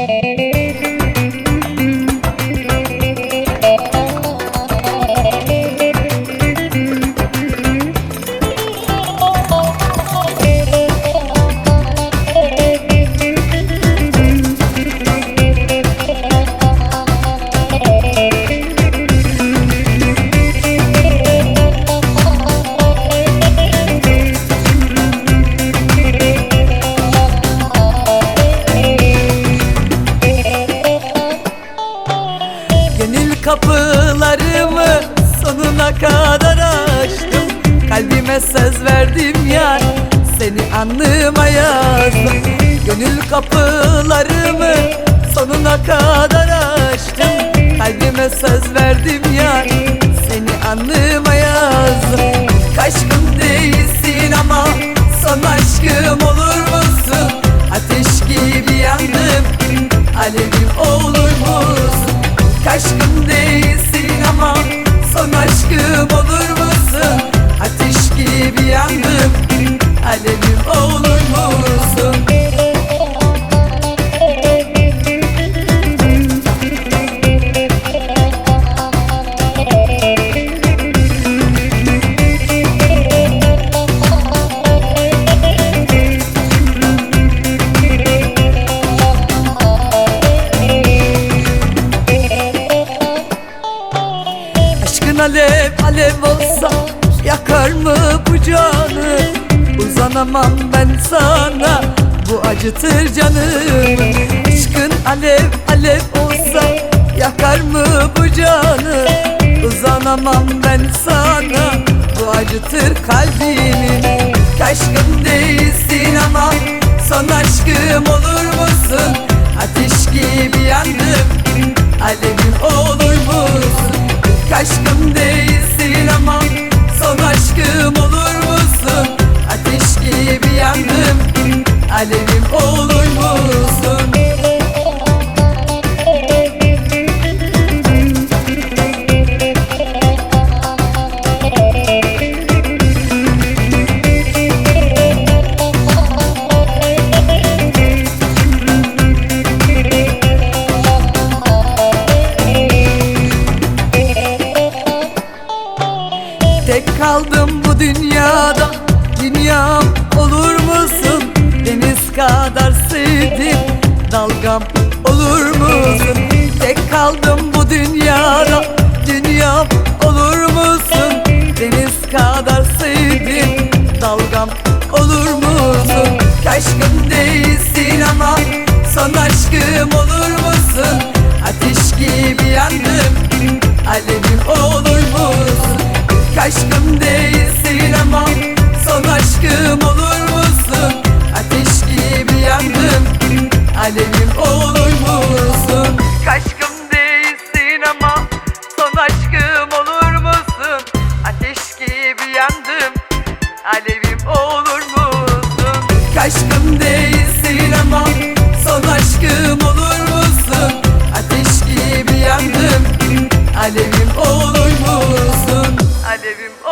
Kapılarımı sonuna kadar açtım. Kalbime söz verdim ya, seni alnıma yazdım. Gönül kapılarımı sonuna kadar açtım. Kalbime söz verdim ya, seni alnıma yazdım. Aşkım değilsin ama son aşkım olur musun? Ateş gibi yandım, alevim olur musun? Aşkım değilsin ama son aşkım olur musun? Ateş gibi yandım, alevim olur musun? Alev alev olsa yakar mı bu canı? Uzanamam ben sana, bu acıtır canımı. Aşkın alev alev olsa yakar mı bu canı? Uzanamam ben sana, bu acıtır kalbimi. Aşkım değilsin ama son aşkım olur musun? Ateş gibi yandım, alevim olur musun? Aşkım değilsin ama son aşkım olur musun? Ateş gibi yandım, alevim olur musun? Tek kaldım bu dünyada, dünyam olur musun? Deniz kadar sevdim, dalgam olur musun? Tek kaldım bu dünyada, dünyam olur musun? Deniz kadar sevdim, dalgam olur musun? Aşkım değilsin ama son aşkım olur musun? Ateş gibi yandım, alevim olur musun? Aşkım değilsin ama son aşkım olur musun? Ateş gibi yandım, alevim olur musun? Aşkım değilsin ama son aşkım olur musun? Ateş gibi yandım, alevim olur musun? Aşkım değilsin ama son aşkım olur musun? Ateş gibi yandım, alevim olur musun? Alevim